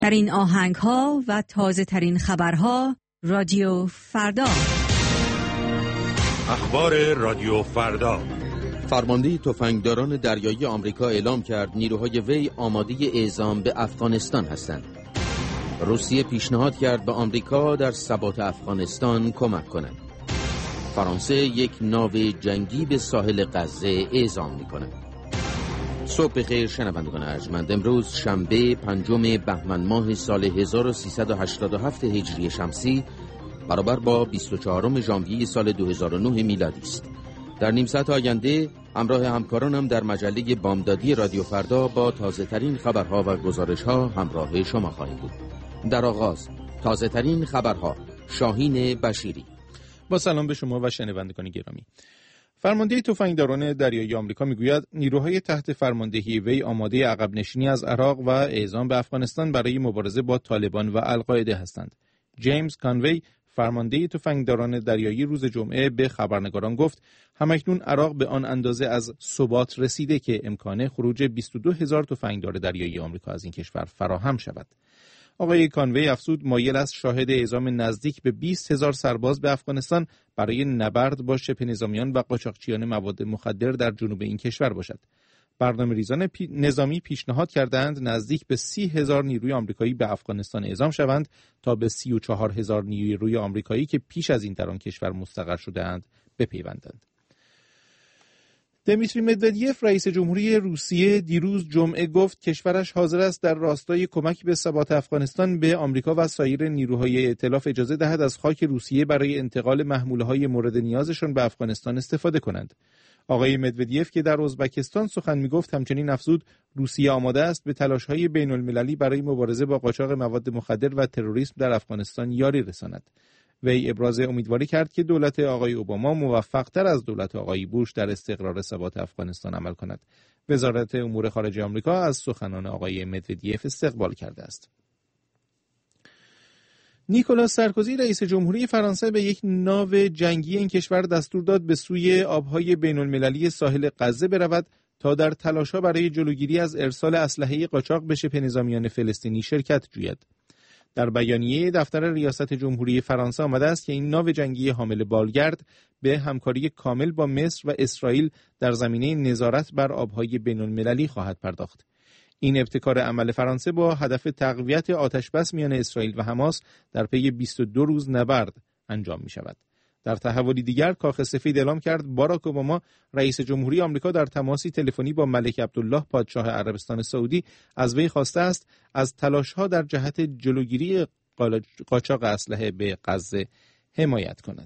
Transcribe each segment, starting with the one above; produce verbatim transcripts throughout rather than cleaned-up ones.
در این آهنگ‌ها و تازه ترین خبرها رادیو فردا. اخبار رادیو فردا. فرمانده تفنگداران دریایی آمریکا اعلام کرد نیروهای وی آماده اعزام به افغانستان هستند. روسیه پیشنهاد کرد به آمریکا در ثبات افغانستان کمک کند. فرانسه یک ناو جنگی به ساحل غزه اعزام می‌کند. صبح بخیر شنوندگان ارجمند. امروز شنبه پنجم بهمن ماه سال هزار و سیصد و هشتاد و هفت هجری شمسی برابر با بیست و چهارم ژانویه سال دو هزار و نه میلادی است. در نیم ساعت آینده همراه همکارانم در مجله بامدادی رادیو فردا با تازه ترین خبرها و گزارش‌ها همراه شما خواهیم بود. در آغاز تازه ترین خبرها. شاهین بشیری. با سلام به شما و شنوندگان گرامی. فرمانده تفنگداران دریایی آمریکا میگوید نیروهای تحت فرماندهی وی آماده عقب نشینی از عراق و اعزام به افغانستان برای مبارزه با طالبان و القاعده هستند. جیمز کانوی فرمانده تفنگداران دریایی روز جمعه به خبرنگاران گفت همکنون عراق به آن اندازه از ثبات رسیده که امکان خروج بیست و دو هزار تفنگدار دریایی آمریکا از این کشور فراهم شود. آقای کانوی افزود مایل است شاهد اعزام نزدیک به بیست هزار سرباز به افغانستان برای نبرد با شبه نظامیان و قاچاقچیان مواد مخدر در جنوب این کشور باشد. برنامه‌ریزان پی... نظامی پیشنهاد کردند نزدیک به سی هزار نیروی آمریکایی به افغانستان اعزام شوند تا به سی و چهار هزار نیروی آمریکایی که پیش از این در آن کشور مستقر شده‌اند بپیوندند. دمیتری مدودیف رئیس جمهوری روسیه دیروز جمعه گفت کشورش حاضر است در راستای کمک به ثبات افغانستان به آمریکا و سایر نیروهای ائتلاف اجازه دهد از خاک روسیه برای انتقال محموله‌های مورد نیازشان به افغانستان استفاده کنند. آقای مدودیف که در ازبکستان سخن میگفت همچنین افزود روسیه آماده است به تلاش‌های بین‌المللی برای مبارزه با قاچاق مواد مخدر و تروریسم در افغانستان یاری رساند. وی ابراز امیدواری کرد که دولت آقای اوباما موفق‌تر از دولت آقای بوش در استقرار ثبات افغانستان عمل کند. وزارت امور خارجه آمریکا از سخنان آقای مدودیف استقبال کرده است. نیکولاس سارکوزی رئیس جمهوری فرانسه به یک ناو جنگی این کشور دستور داد به سوی آبهای بین‌المللی ساحل غزه برود تا در تلاش‌ها برای جلوگیری از ارسال اسلحه قاچاق به شبه نظامیان فلسطینی شرکت جوید. در بیانیه دفتر ریاست جمهوری فرانسه آمده است که این ناو جنگی حامل بالگرد به همکاری کامل با مصر و اسرائیل در زمینه نظارت بر آبهای بین‌المللی خواهد پرداخت. این ابتکار عمل فرانسه با هدف تقویت آتش‌بس میان اسرائیل و حماس در پی بیست و دو روز نبرد انجام می شود. در تحولی دیگر کاخ سفید اعلام کرد باراک اوباما رئیس جمهوری آمریکا در تماسی تلفنی با ملک عبدالله پادشاه عربستان سعودی از وی خواسته است از تلاش‌ها در جهت جلوگیری قاچاق اسلحه به غزه حمایت کند.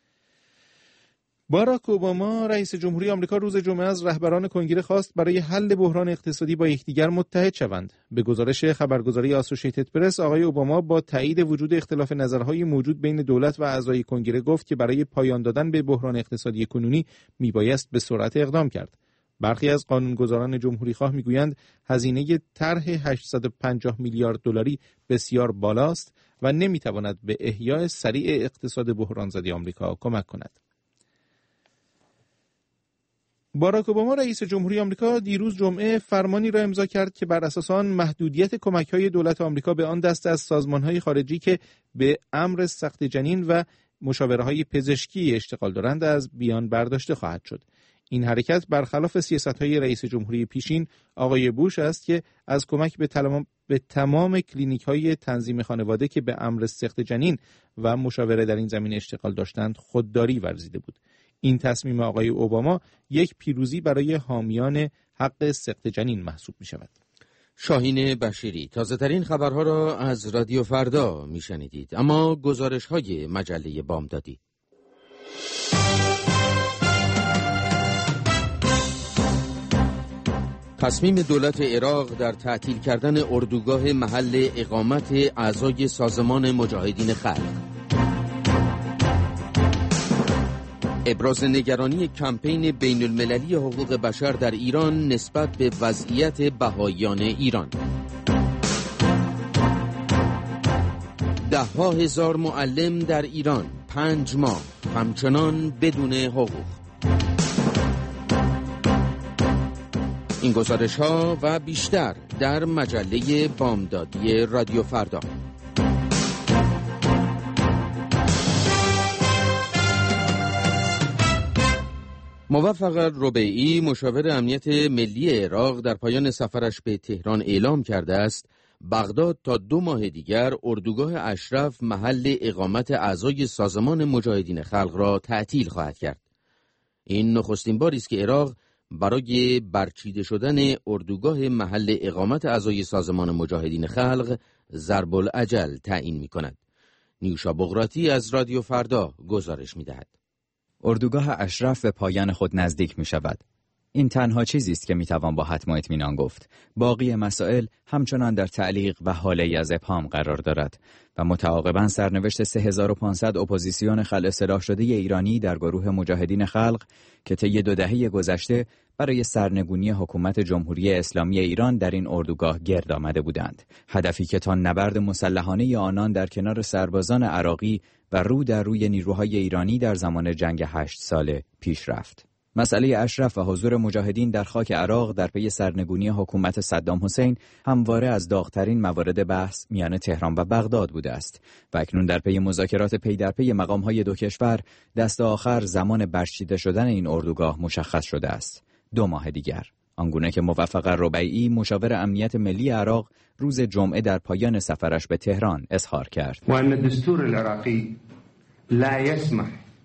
باراک اوباما رئیس جمهوری آمریکا روز جمعه از رهبران کنگره خواست برای حل بحران اقتصادی با یکدیگر متحد شوند. به گزارش خبرگزاری آسوشیتد پرس آقای اوباما با تایید وجود اختلاف نظرهای موجود بین دولت و اعضای کنگره گفت که برای پایان دادن به بحران اقتصادی کنونی میبایست به سرعت اقدام کرد. برخی از قانونگذاران جمهوری خواه میگویند هزینه طرح هشتصد و پنجاه میلیارد دلاری بسیار بالاست و نمیتواند به احیای سریع اقتصاد بحران زده آمریکا کمک کند. باراک اوباما رئیس جمهوری آمریکا دیروز جمعه فرمانی را امضا کرد که بر اساس آن محدودیت کمک‌های دولت آمریکا به آن دسته از سازمان‌های خارجی که به امر سقط جنین و مشاوره‌های پزشکی اشتغال دارند از بیان برداشته خواهد شد. این حرکت برخلاف سیاست‌های رئیس جمهوری پیشین آقای بوش است که از کمک به تمام به تمام کلینیک‌های تنظیم خانواده که به امر سقط جنین و مشاوره در این زمینه اشتغال داشتند خودداری ورزیده بود. این تصمیم آقای اوباما یک پیروزی برای حامیان حق سقط جنین محسوب می شود. شاهین بشیری. تازه ترین خبرها را از رادیو فردا می شنیدید. اما گزارش های مجله بامدادی. تصمیم دولت عراق در تعطیل کردن اردوگاه محل اقامت اعضای سازمان مجاهدین خلق. ابراز نگرانی کمپین بین المللی حقوق بشر در ایران نسبت به وضعیت بهائیان ایران. ده ها هزار معلم در ایران پنج ماه همچنان بدون حقوق. این گزارش ها و بیشتر در مجله بامدادی رادیو فردا. موفق ربیعی مشاور امنیت ملی عراق در پایان سفرش به تهران اعلام کرده است بغداد تا دو ماه دیگر اردوگاه اشرف محل اقامت اعضای سازمان مجاهدین خلق را تعطیل خواهد کرد. این نخستین باری است که عراق برای برچیده شدن اردوگاه محل اقامت اعضای سازمان مجاهدین خلق ضرب الاجل تعیین می کند. نیوشا بغراتی از رادیو فردا گزارش می دهد. اردوگاه اشرف به پایان خود نزدیک می شود. این تنها چیزی است که می توان با حتم و اطمینان گفت. باقی مسائل همچنان در تعلیق و حاله‌ای از ابهام قرار دارد و متعاقباً سرنوشت سه هزار و پانصد اپوزیسیون خلع سلاح شده ایرانی در گروه مجاهدین خلق که طی دو دهه گذشته برای سرنگونی حکومت جمهوری اسلامی ایران در این اردوگاه گرد آمده بودند. هدفی که تا نبرد مسلحانه آنان در کنار سربازان عراقی و رو در روی نیروهای ایرانی در زمان جنگ هشت ساله پیش رفت. مسئله اشرف و حضور مجاهدین در خاک عراق در پی سرنگونی حکومت صدام حسین همواره از داغ‌ترین موارد بحث میان تهران و بغداد بوده است و اکنون در پی مذاکرات پی در پی مقام‌های دو کشور دست آخر زمان برچیده شدن این اردوگاه مشخص شده است. دو ماه دیگر. آنگونه که موفق ربیعی مشاور امنیت ملی عراق روز جمعه در پایان سفرش به تهران اظهار کرد. و ان الدستور العراقی لا يسمح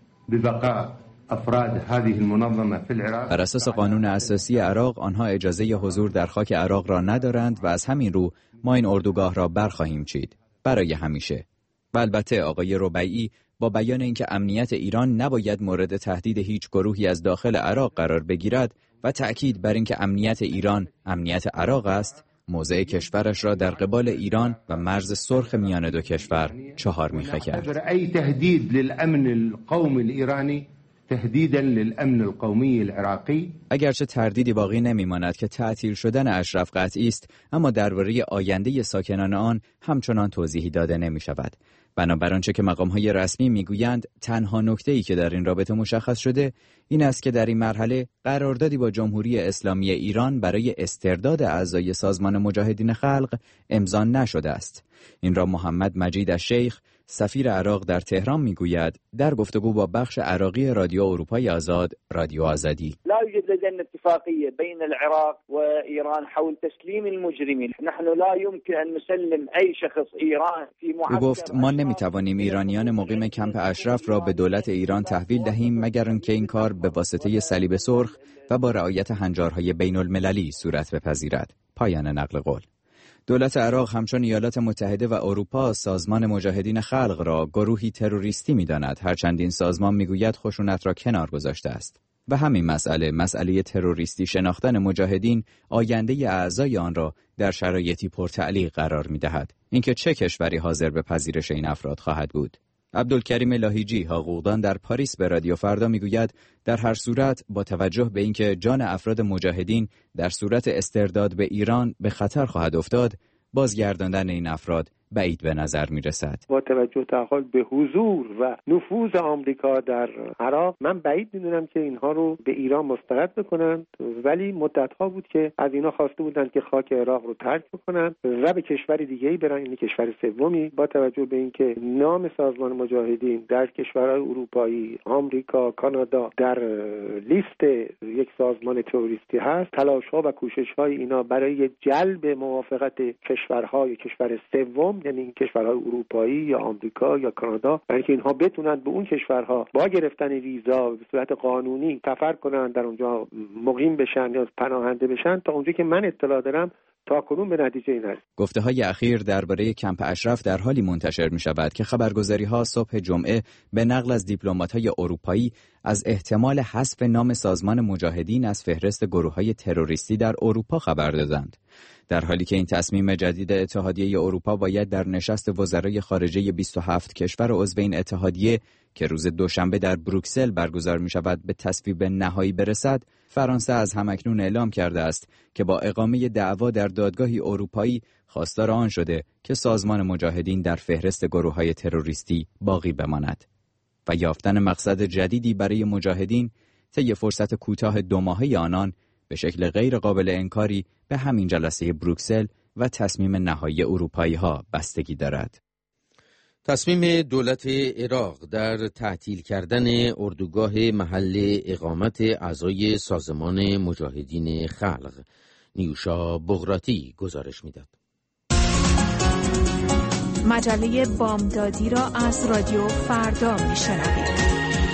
ببقاء افراد هذه المنظمه في العراق. بر اساس قانون اساسی عراق آنها اجازه حضور در خاک عراق را ندارند و از همین رو ما این اردوگاه را برخواهیم چید برای همیشه. و البته آقای ربیعی با بیان اینکه امنیت ایران نباید مورد تهدید هیچ گروهی از داخل عراق قرار بگیرد و تأکید بر اینکه امنیت ایران امنیت عراق است، موضع کشورش را در قبال ایران و مرز سرخ میان دو کشور چهار میخه کرد. ای تهدید للامن القومی الایرانی تهدیدا للامن القومی العراقی. اگرچه تردیدی باقی نمیماند که تعطیل شدن اشرف قطعی است، اما درباره آینده ساکنان آن همچنان توضیحی داده نمی شود. بنابر آنچه که مقام‌های رسمی میگویند، تنها نکته‌ای که در این رابطه مشخص شده این است که در این مرحله قراردادی با جمهوری اسلامی ایران برای استرداد اعضای سازمان مجاهدین خلق امضا نشده است. این را محمد مجید الشیخ سفیر عراق در تهران میگوید در گفتگو با بخش عراقی رادیو اروپای آزاد، رادیو آزادی. لا يوجد لدينا اتفاقية بين العراق وإيران حول تسليم المجرمين. نحن لا يمكن أن نسلم أي شخص إيران في معسكر. گفت ما نمیتوانیم ایرانیان مقیم کمپ اشرف را به دولت ایران تحویل دهیم مگر اینکه این کار به واسطه صلیب سرخ و با رعایت هنجارهای بین المللی صورت بپذیرد. پایان نقل قول. دولت عراق همچون ایالات متحده و اروپا سازمان مجاهدین خلق را گروهی تروریستی می‌داند، هرچند این سازمان می‌گوید خشونت را کنار گذاشته است. و همین مسئله، مسئله تروریستی شناختن مجاهدین، آینده اعضای آن را در شرایطی پرتعلیق قرار می‌دهد. اینکه چه کشوری حاضر به پذیرش این افراد خواهد بود. عبدالکریم لاهیجی حقوقدان در پاریس به رادیو فردا میگوید در هر صورت با توجه به اینکه جان افراد مجاهدین در صورت استرداد به ایران به خطر خواهد افتاد، بازگرداندن این افراد بعید به نظر می رسد. با توجه به حال به حضور و نفوذ آمریکا در عراق، من بعید می‌دونم که اینها رو به ایران مسترد بکنند، ولی مدت‌ها بود که از اینا خواسته بودند که خاک عراق رو ترک بکنن و به کشور دیگه‌ای برن، این کشور سومی. با توجه به اینکه نام سازمان مجاهدین در کشورهای اروپایی، آمریکا، کانادا در لیست یک سازمان تروریستی هست، تلاش‌ها و کوشش‌های اینا برای جلب موافقت کشورهای کشور سوم، یعنی کشورهای اروپایی یا آمریکا یا کانادا، برای اینکه اینها بتونن به اون کشورها با گرفتن ویزا به صورت قانونی سفر کنن، در اونجا مقیم بشن یا پناهنده بشن، تا اونجا که من اطلاع دارم تا کنون به نتیجه این است. گفته‌های اخیر درباره کمپ اشرف در حالی منتشر می شود که خبرگزاری‌ها صبح جمعه به نقل از دیپلمات‌های اروپایی از احتمال حذف نام سازمان مجاهدین از فهرست گروه‌های تروریستی در اروپا خبر دادند. در حالی که این تصمیم جدید اتحادیه اروپا باید در نشست وزرای خارجه بیست و هفت کشور عضو این اتحادیه که روز دوشنبه در بروکسل برگزار می شود به تصویب نهایی برسد، فرانسه از همکنون اعلام کرده است که با اقامه دعوا در دادگاهی اروپایی خواستار آن شده که سازمان مجاهدین در فهرست گروه‌های تروریستی باقی بماند و یافتن مقصد جدیدی برای مجاهدین طی فرصت کوتاه دو ماهه آنان به شکل غیر قابل انکاری به همین جلسه بروکسل و تصمیم نهایی اروپایی‌ها بستگی دارد. تصمیم دولت عراق در تعطیل کردن اردوگاه محل اقامت اعضای سازمان مجاهدین خلق، نیوشا بغراتی گزارش می‌داد. مجله بامدادی را از رادیو فردا می‌شنوید.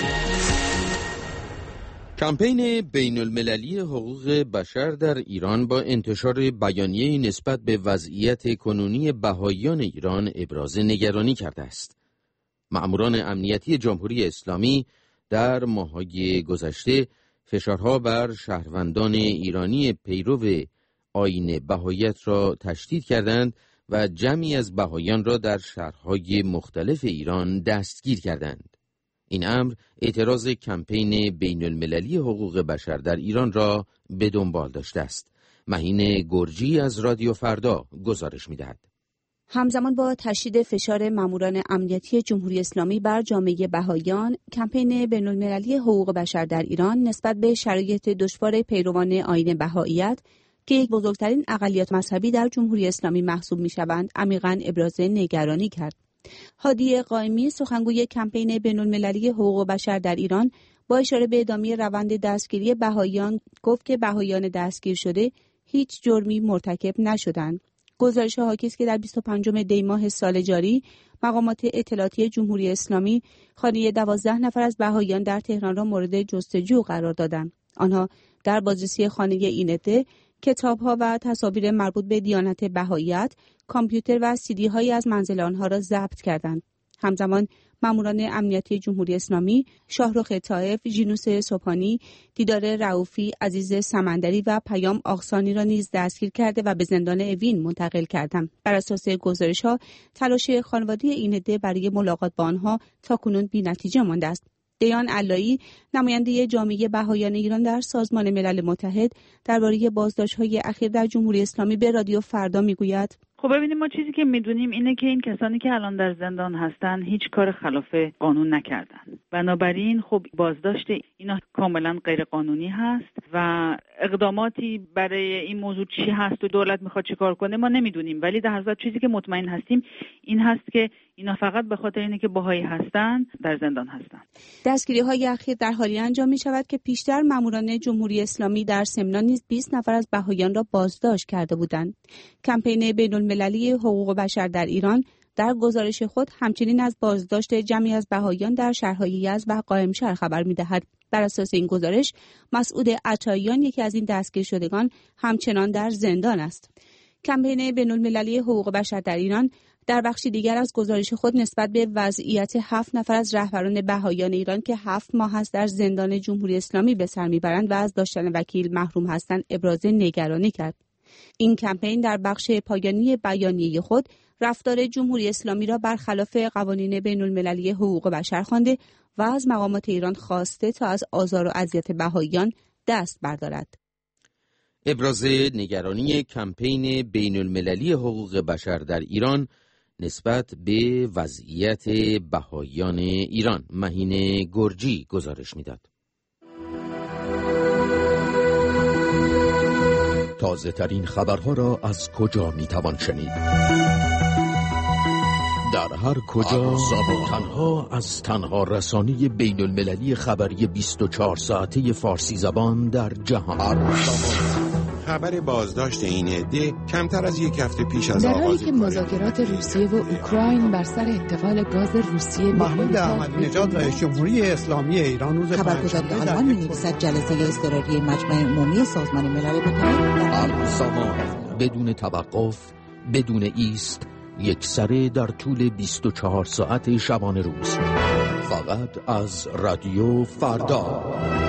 کمپین بین المللی حقوق بشر در ایران با انتشار بیانیه نسبت به وضعیت کنونی بهائیان ایران ابراز نگرانی کرده است. مأموران امنیتی جمهوری اسلامی در ماه‌های گذشته فشارها بر شهروندان ایرانی پیرو آیین بهائیت را تشدید کردند و جمعی از بهائیان را در شهرهای مختلف ایران دستگیر کردند. این امر اعتراض کمپین بین المللی حقوق بشر در ایران را به دنبال داشته است. مهین گرجی از رادیو فردا گزارش می‌دهد. همزمان با تشدید فشار ماموران امنیتی جمهوری اسلامی بر جامعه بهائیان، کمپین بین المللی حقوق بشر در ایران نسبت به شرایط دشوار پیروان آیین بهائیت که یک بزرگترین اقلیت مذهبی در جمهوری اسلامی محسوب می‌شوند، عمیقاً ابراز نگرانی کرد. هادی قائمی، سخنگوی کمپین بین‌المللی حقوق بشر در ایران، با اشاره به ادامه روند دستگیری بهائیان گفت که بهائیان دستگیر شده هیچ جرمی مرتکب نشدند. گزارش حاکی است که در بیست و پنجم دی ماه سال جاری مقامات اطلاعاتی جمهوری اسلامی خانه دوازده نفر از بهائیان در تهران را مورد جستجو قرار دادند. آنها در بازرسی خانه این عده کتاب‌ها و تصاویر مربوط به دیانت بهائیت، کامپیوتر و سیدی هایی از منزل آنها را ضبط کردند. همزمان ماموران امنیتی جمهوری اسلامی شاهرخ طائف، ژینوس سوپانی، دیدار رؤوفی، عزیز سمندری و پیام آقسانی را نیز دستگیر کرده و به زندان اوین منتقل کردند. بر اساس گزارش‌ها تلاش خانواده این عده برای ملاقات با آنها تاکنون بی‌نتیجه مانده است. دیان علایی، نماینده جامعه بهائیان ایران در سازمان ملل متحد، درباره بازداشت‌های اخیر در جمهوری اسلامی به رادیو فردا میگوید: خب ببینیم، ما چیزی که میدونیم اینه که این کسانی که الان در زندان هستن هیچ کار خلاف قانون نکردن. بنابراین خب بازداشت اینا کاملا غیر قانونی هست و اقداماتی برای این موضوع چی هست و دولت میخواد چی کار کنه ما نمیدونیم، ولی در هر صورت چیزی که مطمئن هستیم این هست که اینا فقط به خاطر اینه که بهایی هستن در زندان هستن. دستگیری های اخیر در حالی انجام می شود که پیشتر ماموران جمهوری اسلامی در سمنان نیز بیست نفر از بهاییان را بازداشت کرده بودند. کمپین بین المللی حقوق بشر در ایران در گزارش خود همچنین از بازداشت جمعی از بهاییان در شهرهای یزد و قائمشهر خبر می‌دهد. بر اساس این گزارش، مسعود عطاییان، یکی از این دستگیر شدگان، همچنان در زندان است. کمپین بین المللی حقوق بشر در ایران در بخشی دیگر از گزارش خود نسبت به وضعیت هفت نفر از رهبران بهائیان ایران که هفت ماه است در زندان جمهوری اسلامی به سر میبرند و از داشتن وکیل محروم هستند ابراز نگرانی کرد. این کمپین در بخش پایانی بیانیه خود رفتار جمهوری اسلامی را برخلاف قوانین بین المللی حقوق بشر خوانده و از مقامات ایران خواسته تا از آزار و اذیت بهائیان دست بردارد. ابراز نگرانی کمپین بین المللی حقوق بشر در ایران نسبت به وضعیت بهائیان ایران، مهین گرجی گزارش میداد. تازه ترین خبرها را از کجا می توان شنید؟ در هر کجا، تنها از تنها رسانه بین المللی خبری بیست و چهار ساعته فارسی زبان در جهان. خبر بازداشت این عده کمتر از یک هفته پیش از در حالی که مذاکرات روسیه و اوکراین بر سر انتقال گاز روسیه به محمود احمدی نژاد رئیس جمهوری اسلامی ایران روز خبرگزاری آلمان می‌نویسد جلسه اضطراری مجمع عمومی سازمان ملل متحد الزمان بدون توقف، بدون ایست، یک سره در طول بیست و چهار ساعت شبانه روز، فقط از رادیو فردا.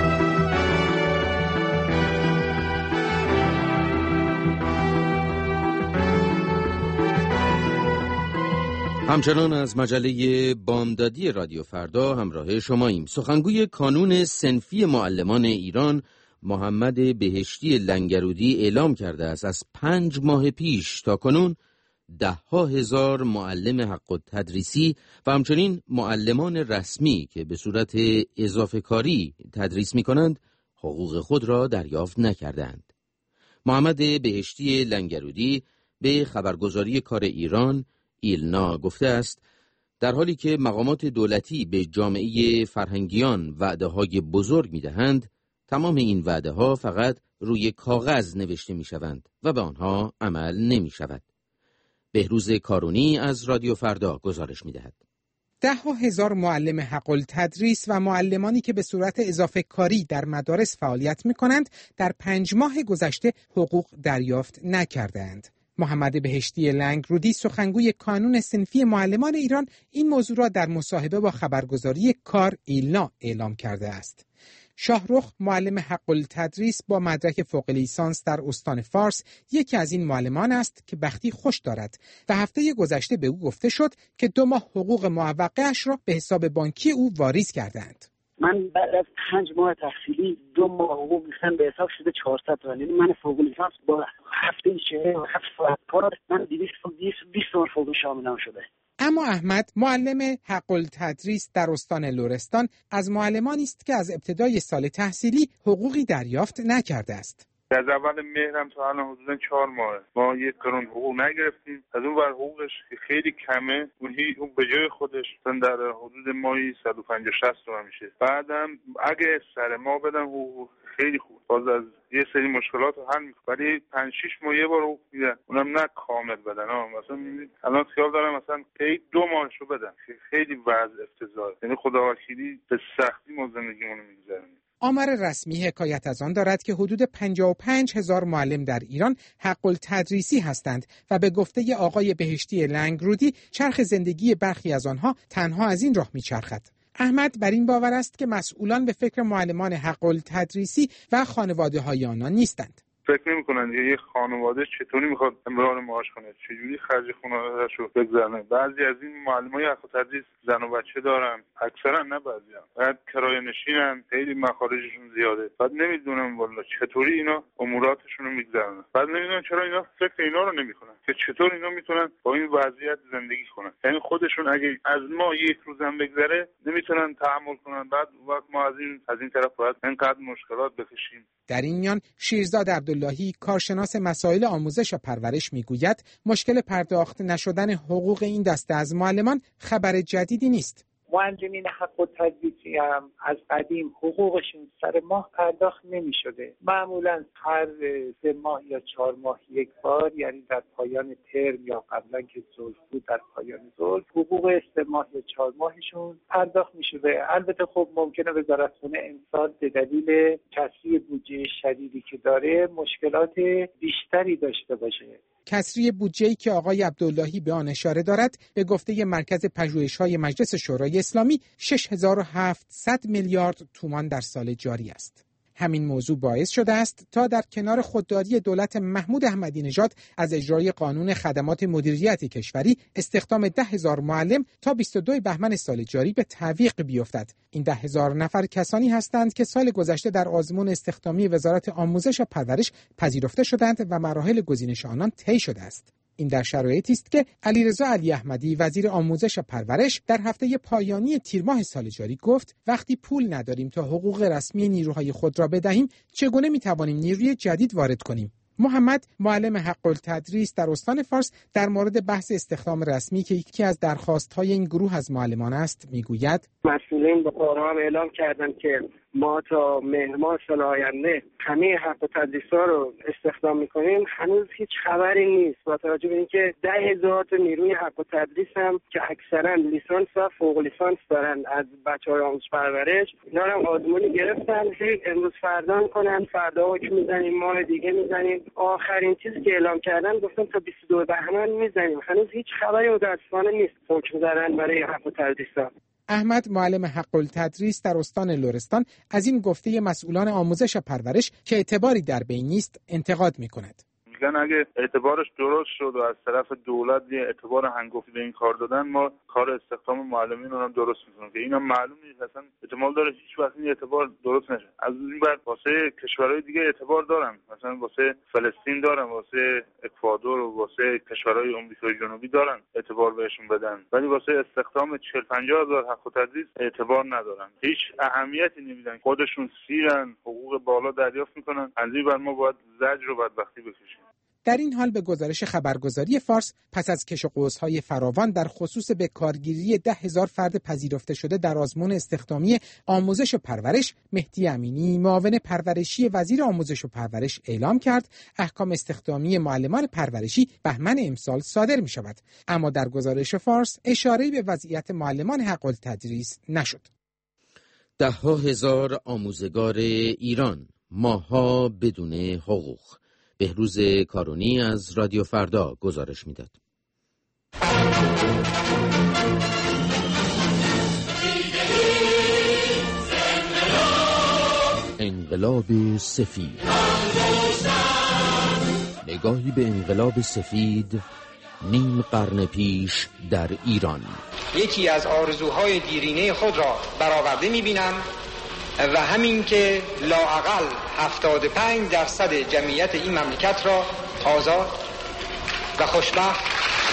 همچنان از مجله بامدادی رادیو فردا همراه شماییم. سخنگوی کانون صنفی معلمان ایران محمد بهشتی لنگرودی اعلام کرده است از پنج ماه پیش تا کنون ده ها هزار معلم حق التدریسی و همچنین معلمان رسمی که به صورت اضافه کاری تدریس می کنند حقوق خود را دریافت نکردند. محمد بهشتی لنگرودی به خبرگزاری کار ایران ایلنا گفته است در حالی که مقامات دولتی به جامعه فرهنگیان وعده‌های بزرگ می‌دهند، تمام این وعده‌ها فقط روی کاغذ نوشته می‌شوند و به آنها عمل نمی‌شود. بهروز کارونی از رادیو فردا گزارش می‌دهد. ده ها هزار معلم حق التدریس و معلمانی که به صورت اضافه کاری در مدارس فعالیت می‌کنند، در پنج ماه گذشته حقوق دریافت نکردند. محمد بهشتی لنگرودی سخنگوی کانون صنفی معلمان ایران این موضوع را در مصاحبه با خبرگزاری کار ایلنا اعلام کرده است. شاهرخ معلم حق التدریس با مدرک فوق لیسانس در استان فارس یکی از این معلمان است که بختی خوش دارد و هفته گذشته به او گفته شد که دو ماه حقوق معوقه‌اش را به حساب بانکی او واریز کردند. من بعد از پنج ماه تحصیلی دو ماه حقوق می‌خوام به حساب شده چهارصد تومان. یعنی من فوق لیسانس با هفته چهره و هفت ساعت کار من دویست و بیست تومان فوق شاملم شده. اما احمد معلم حق التدریس در استان لرستان از معلمانی است که از ابتدای سال تحصیلی حقوقی دریافت نکرده است. از اول مهرم تا الان حدوداً چهار ماه ما یک قرون حقوق نگرفتیم. از اون ور حقوقش خیلی کمه. اون به جای خودش در حدود ماهی صد و پنجاه شصت تومان میشه. بعدم اگه سر ما بدن حقوق خیلی خوب. باز از یه سری مشکلات رو حل میکنه. ولی پنج شش ماه یه بار حقوق میدن. اونم نه کامل بدن. ها مثلا میبینید الان خیال دارم مثلا پی دو ماهشو بدن. خیلی وضع افتضاحه. یعنی خداوکیلی به سختی ما زندگیمون رو میگذرونیم. آمار رسمی حکایت از آن دارد که حدود پنجاه و پنج هزار معلم در ایران حق التدریسی هستند و به گفته آقای بهشتی لنگرودی چرخ زندگی برخی از آنها تنها از این راه میچرخد. احمد بر این باور است که مسئولان به فکر معلمان حق التدریسی و خانواده‌های آنان نیستند. فکر نمی‌کنن که یه خانواده چطوری میخواد امرار معاش کنه، چجوری خرج خانواده‌شو بگذرونه. بعضی از این معلمای حق التدریس زن و بچه دارن، اکثرا نه بعضیا. بعد کرایه نشینن، خیلی مخارجشون زیاده. بعد نمیدونم والا چطوری اینا اموراتشون رو میگذرونن. بعد نمیدونم چرا اینا فکر اینا رو نمیکنن که چطور اینا میتونن با این وضعیت زندگی کنن. یعنی خودشون اگه از ما یک روزم بگذره نمیتونن تحمل کنن. بعد وقت ما از این از این طرف باید اینقدر مشکلات بکشیم. در این میان شیرزاد عبداللهی کارشناس مسائل آموزش و پرورش میگوید مشکل پرداخت نشدن حقوق این دسته از معلمان خبر جدیدی نیست. معلمین حق التدریسی هم از قدیم حقوقشون سر ماه پرداخت نمی شده. معمولا هر سه ماه یا چهار ماه یک بار، یعنی در پایان ترم یا قبلا که صلح بود در پایان صلح، حقوق سه ماه یا چهار ماهشون پرداخت می شده. البته خب ممکنه وزارتخونه امسال به دلیل کسری بودجه شدیدی که داره مشکلات بیشتری داشته باشه. کسری بودجه‌ای که آقای عبداللهی به آن اشاره دارد به گفته مرکز پژوهش‌های مجلس شورای اسلامی شش هزار و هفتصد میلیارد تومان در سال جاری است. همین موضوع باعث شده است تا در کنار خودداری دولت محمود احمدی نژاد از اجرای قانون خدمات مدیریت کشوری استخدام ده هزار معلم تا بیست و دوم بهمن سال جاری به تعویق بیفتد. این ده هزار نفر کسانی هستند که سال گذشته در آزمون استخدامی وزارت آموزش و پرورش پذیرفته شدند و مراحل گزینش آنان طی شده است. این در شرایطی است که علیرضا علی احمدی وزیر آموزش و پرورش در هفته پایانی تیر ماه سال جاری گفت وقتی پول نداریم تا حقوق رسمی نیروهای خود را بدهیم چگونه میتوانیم نیروی جدید وارد کنیم. محمد معلم حق التدریس در استان فارس در مورد بحث استخدام رسمی که یکی از درخواست‌های این گروه از معلمان است میگوید مسئولین با قرار اعلام کردند که ما تا مهر ماه سال آینده همه حق التدریس‌ها رو استخدام می‌کنیم. هنوز هیچ خبری نیست با توجه به اینکه ده هزار تا نیروی حق التدریس هم که اکثرا لیسانس و فوق لیسانس دارن از بچه‌های آموزش پرورش، اینا هم آزمونی گرفتن، هی امروز فردا می‌کنن، فردا حکم می‌زنیم، ماه دیگه می‌زنیم. آخرین چیزی که اعلام کردن گفتن تا بیست و دوم بهمن می‌زنیم. هنوز هیچ خبری متأسفانه نیست حکم زدن برای حق التدریس‌ها. احمد معلم حق التدریس در استان لرستان از این گفته مسئولان آموزش و پرورش که اعتباری در بین نیست انتقاد می‌کند. اصلا اگه اعتبارش درست شد و از طرف دولت یه اعتبار هنگفتی به این کار دادن، ما کار استخدام معلمین رو هم درست میکنیم که اینا معلوم نیست، اصلا احتمال داره هیچ وقت این اعتبار درست نشه. از این بعد واسه کشورهای دیگه اعتبار دارن، مثلا واسه فلسطین دارن، واسه اکوادور و واسه کشورهای آمریکای جنوبی دارن اعتبار بهشون بدن، ولی واسه استخدام چهل پنجاه هزار حق التدریس اعتبار ندارن، هیچ اهمیتی نمیدن، خودشون سیرن، حقوق بالا دریافت میکنن. از این بعد ما باید زجر رو بدبختی بکشیم. در این حال به گزارش خبرگزاری فارس، پس از کش و قوس‌های فراوان در خصوص به کارگیری ده هزار فرد پذیرفته شده در آزمون استخدامی آموزش و پرورش، مهدی امینی معاون پرورشی وزیر آموزش و پرورش اعلام کرد احکام استخدامی معلمان پرورشی بهمن امسال صادر می شود. اما در گزارش فارس اشاره‌ای به وضعیت معلمان حق التدریس نشد. ده ها هزار آموزگار ایران ماها بدون حقوق. بهروز کارونی از رادیو فردا گزارش میداد. انقلاب سفید. نگاهی به انقلاب سفید نیم قرن پیش در ایران. یکی از آرزوهای دیرینه خود را برآورده می‌بینم و همین که لااقل هفتاد و پنج درصد جمعیت این مملکت را آزاد و خوشبخت.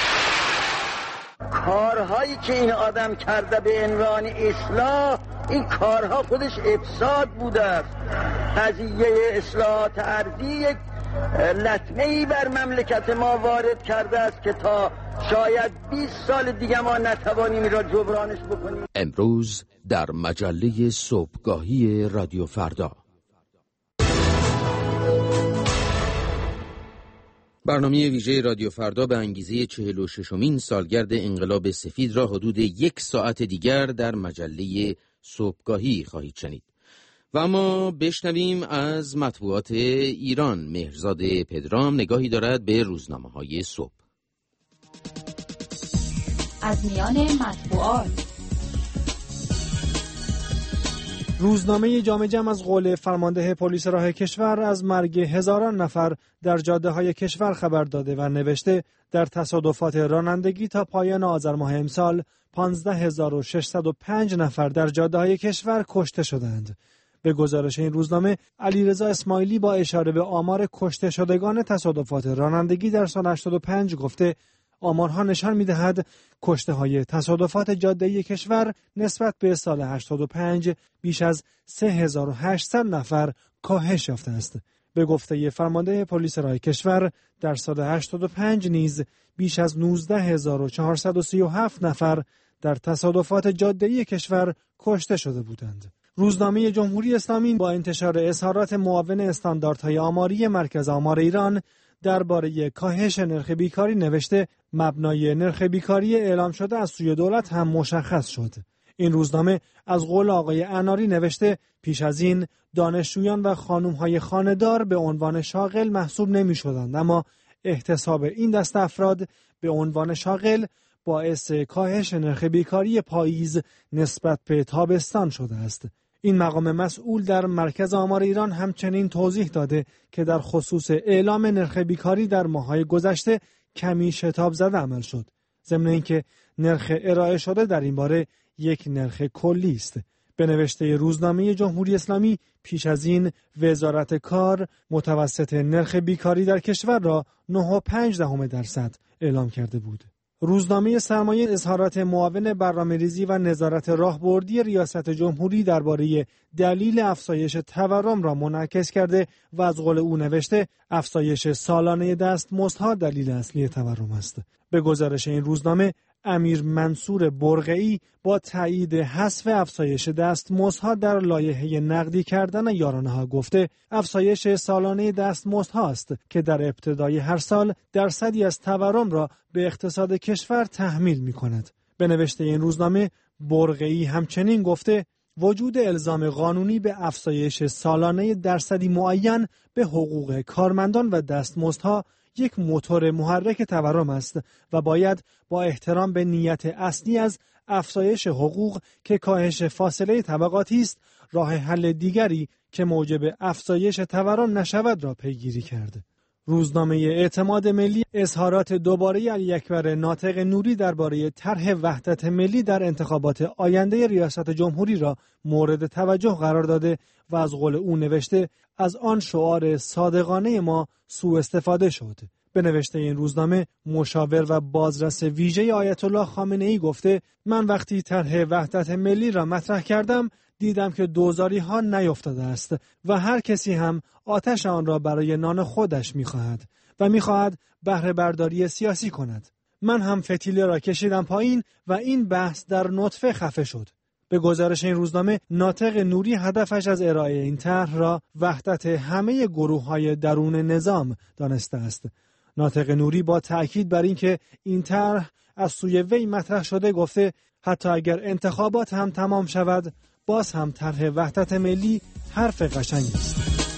کارهایی که این آدم کرده به عنوان اصلاح، این کارها خودش افساد بوده است. قضیه اصلاحات ارضی یک لطمه‌ای بر مملکت ما وارد کرده است که تا شاید بیست سال دیگه ما نتوانیم این را جبرانش بکنیم. امروز در مجله صبحگاهی رادیو فردا. برنامه ویژه رادیو فردا به انگیزه چهل و ششمین سالگرد انقلاب سفید را حدود یک ساعت دیگر در مجله صبحگاهی خواهید شنید. و اما بشنویم از مطبوعات ایران. مهرزاد پدرام نگاهی دارد به روزنامه‌های صبح. از میان مطبوعات روزنامه جامع جم از قول فرمانده پلیس راه کشور از مرگ هزاران نفر در جاده‌های کشور خبر داده و نوشته در تصادفات رانندگی تا پایان آذر ماه امسال پانزده هزار و ششصد و پنج نفر در جاده‌های کشور کشته شدند. به گزارش این روزنامه، علیرضا اسماعیلی با اشاره به آمار کشته شدگان تصادفات رانندگی در سال هشتاد و پنج گفته آمارها نشان می‌دهد کشته‌های تصادفات جاده‌ای کشور نسبت به سال هشتاد و پنج بیش از سه هزار و هشتصد نفر کاهش یافته است. به گفته فرمانده پلیس راه کشور در سال هشتاد و پنج نیز بیش از نوزده هزار و چهارصد و سی و هفت نفر در تصادفات جاده‌ای کشور کشته شده بودند. روزنامه جمهوری اسلامی با انتشار اظهارات معاون استانداردهای آماری مرکز آمار ایران درباره کاهش نرخ بیکاری نوشته مبنای نرخ بیکاری اعلام شده از سوی دولت هم مشخص شد. این روزنامه از قول آقای اناری نوشته پیش از این دانشجویان و خانم‌های خانه‌دار به عنوان شاغل محسوب نمی‌شدند، اما احتساب این دست افراد به عنوان شاغل باعث کاهش نرخ بیکاری پاییز نسبت به تابستان شده است. این مقام مسئول در مرکز آمار ایران همچنین توضیح داده که در خصوص اعلام نرخ بیکاری در ماه‌های گذشته کمی شتاب زده عمل شد، ضمن اینکه نرخ ارائه شده در این باره یک نرخ کلی است. به نوشته روزنامه جمهوری اسلامی پیش از این وزارت کار متوسط نرخ بیکاری در کشور را نه و پنج دهم درصد اعلام کرده بود. روزنامه سرمایه اظهارات معاون برنامه‌ریزی و نظارت راهبردی ریاست جمهوری درباره دلیل افزایش تورم را منعکس کرده و از قول او نوشته افزایش سالانه دستمزدها دلیل اصلی تورم است. به گزارش این روزنامه امیر منصور برقعی با تایید حذف افزایش دستمزدها در لایحه نقدی کردن یارانه‌ها گفته افزایش سالانه دستمزدها است که در ابتدای هر سال درصدی از تورم را به اقتصاد کشور تحمیل می‌کند. به نوشته این روزنامه برقعی همچنین گفته وجود الزام قانونی به افزایش سالانه درصدی معین به حقوق کارمندان و دستمزدها یک موتور محرک تورم است و باید با احترام به نیت اصلی از افزایش حقوق که کاهش فاصله طبقاتی است، راه حل دیگری که موجب افزایش تورم نشود را پیگیری کرد. روزنامه اعتماد ملی اظهارات دوباره علی اکبر ناطق نوری درباره طرح وحدت ملی در انتخابات آینده ریاست جمهوری را مورد توجه قرار داده و از قول او نوشته از آن شعار صادقانه ما سوء استفاده شد. به نوشته این روزنامه مشاور و بازرس ویژه آیت الله خامنه ای گفته من وقتی طرح وحدت ملی را مطرح کردم دیدم که دوزاری ها نیفتاده است و هر کسی هم آتش آن را برای نان خودش می‌خواهد و می‌خواهد بهره برداری سیاسی کند. من هم فتیله را کشیدم پایین و این بحث در نطفه خفه شد. به گزارش این روزنامه ناطق نوری هدفش از ارائه این طرح را وحدت همه گروه‌های درون نظام دانسته است. ناطق نوری با تأکید بر اینکه این طرح از سوی وی مطرح شده گفته حتی اگر انتخابات هم تمام شود باز هم طرح وحدت ملی حرف قشنگی است.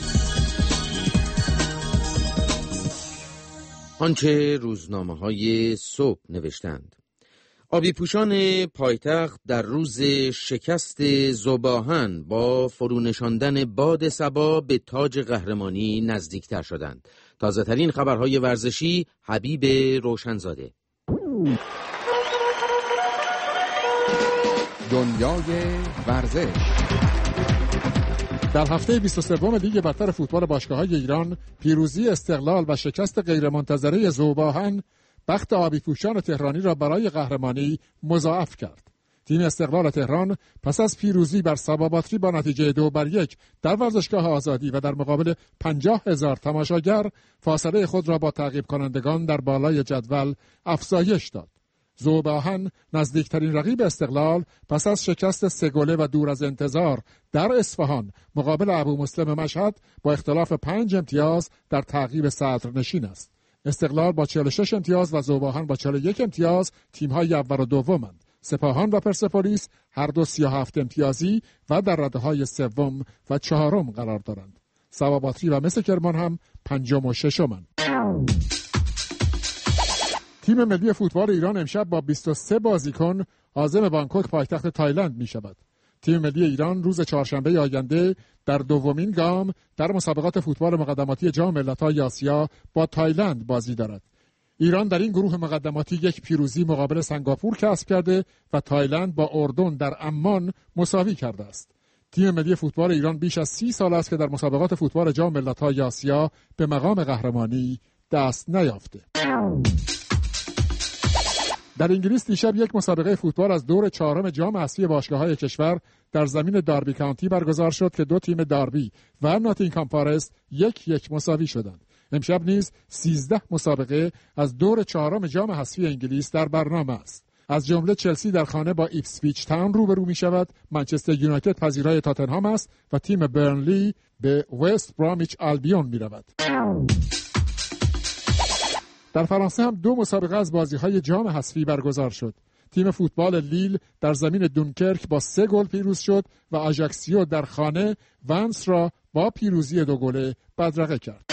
آنچه روزنامه‌های صبح نوشتند. آبی پوشان پایتخت در روز شکست ذوباهن با فرونشاندن باد صبا به تاج قهرمانی نزدیکتر شدند. تازه ترین خبرهای ورزشی حبیب روشنزاده. دنیای ورزش. در هفته بیست و سه لیگ برتر فوتبال باشگاه‌های ایران پیروزی استقلال و شکست غیرمنتظره ذوباهن بخت آبی پوشان تهرانی را برای قهرمانی مضاعف کرد. تیم استقلال تهران پس از پیروزی بر سباباتری با نتیجه دو بر یک در ورزشگاه آزادی و در مقابل پنجاه هزار تماشاگر فاصله خود را با تعقیب کنندگان در بالای جدول افزایش داد. ذوباهن نزدیکترین رقیب استقلال پس از شکست سه گله و دور از انتظار در اصفهان مقابل ابو مسلم مشهد با اختلاف پنج امتیاز در تعقیب صدرنشین است. استقلال با چهل و شش امتیاز و ذوباهن با چهل و یک امتیاز تیم‌های اول و دومند. سپاهان و پرسپولیس هر دو سی و هفت امتیازی و در رده‌های سوم و چهارم قرار دارند. سباباتری و مس کرمان هم پنجم و ششمند. تیم ملی فوتبال ایران امشب با بیست و سه بازیکن عازم بانکوک پایتخت تایلند می شود. تیم ملی ایران روز چهارشنبه آینده در دومین گام در مسابقات فوتبال مقدماتی جام ملت‌های آسیا با تایلند بازی دارد. ایران در این گروه مقدماتی یک پیروزی مقابل سنگاپور کسب کرده و تایلند با اردن در عمان مساوی کرده است. تیم ملی فوتبال ایران بیش از سی سال است که در مسابقات فوتبال جام ملت‌های آسیا به مقام قهرمانی دست نیافته. در انگلیس دیشب یک مسابقه فوتبال از دور چهارم جام حذفی باشگاه‌های کشور در زمین داربی کانتی برگزار شد که دو تیم داربی و ناتینگهام فارست یک یک مساوی شدند. امشب نیز سیزده مسابقه از دور چهارم جام حذفی انگلیس در برنامه است. از جمله چلسی در خانه با ایپسویچ تاون روبرو می شود، منچستر یونایتد پذیرای تاتنهام است و تیم برنلی به وست برامیچ آلبیون می رود. در فرانسه هم دو مسابقه از بازی‌های جام حذفی برگزار شد. تیم فوتبال لیل در زمین دونکرک با سه گل پیروز شد و آژاکسیو در خانه ونس را با پیروزی دو گله بدرقه کرد.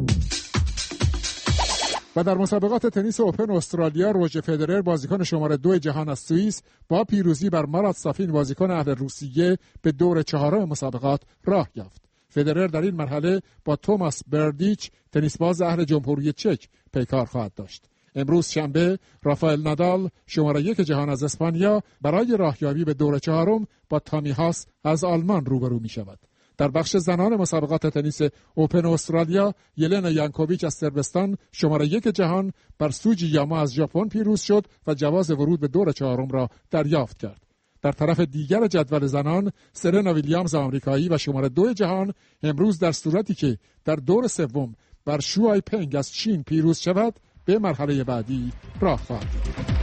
و در مسابقات تنیس اوپن استرالیا روژر فدرر بازیکن شماره دو جهان از سوئیس با پیروزی بر مارات سافین بازیکن اهل روسیه به دور چهارم مسابقات راه یافت. فدرر در این مرحله با توماس بردیچ تنیسباز اهل جمهوری چک پیکار خواهد داشت. امروز شنبه رافائل نادال شماره یک جهان از اسپانیا برای راهیابی به دور چهارم با تامی هاس از آلمان روبرو می شود. در بخش زنان مسابقات تنیس اوپن استرالیا یلنا یانکوویچ از صربستان شماره یک جهان بر سوجی یاما از ژاپن پیروز شد و جواز ورود به دور چهارم را دریافت کرد. در طرف دیگر جدول زنان سرنا ویلیامز آمریکایی و شماره دو جهان امروز در صورتی که در دور سوم بر شوای پنگ از چین پیروز شود به مرحله بعدی راه خواهد یافت.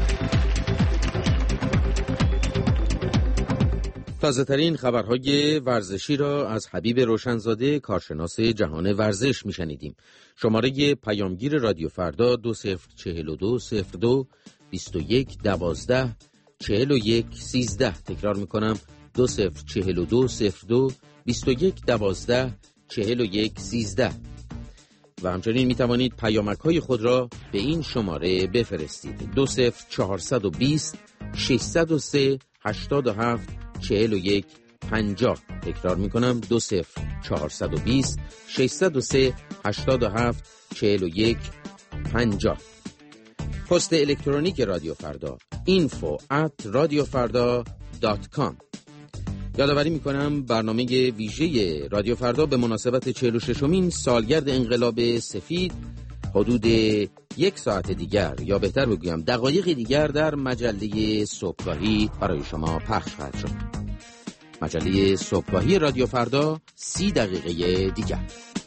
تازه ترین خبرهای ورزشی را از حبیب روشنزاده کارشناس جهان ورزش میشنیدیم. شماره پیامگیر رادیو فردا دو صفر چهل و دو صفر دو بیست و یک دوازده چهل و یک سیزده. تکرار میکنم دو صفر چهل و دو صفر دو بیست و یک دوازده چهل و یک سیزده. و همچنین می توانید پیامک های خود را به این شماره بفرستید. دو صفر چهارصد و بیست ششصد و سه هشتاد و هفت چهل و یک پنجاه. تکرار می کنم دو صفر چهارصد و بیست ششصد و سه هشتاد و هفت چهل و یک پنجاه. پست الکترونیک رادیو فردا اینفو ات رادیو فردا دات کام. یادآوری میکنم برنامه ویژه رادیو فردا به مناسبت چهل و ششمین سالگرد انقلاب سفید حدود یک ساعت دیگر، یا بهتر بگویم دقایق دیگر، در مجله صبحگاهی برای شما پخش خواهد شد. مجله صبحگاهی رادیو فردا، سی دقیقه دیگر.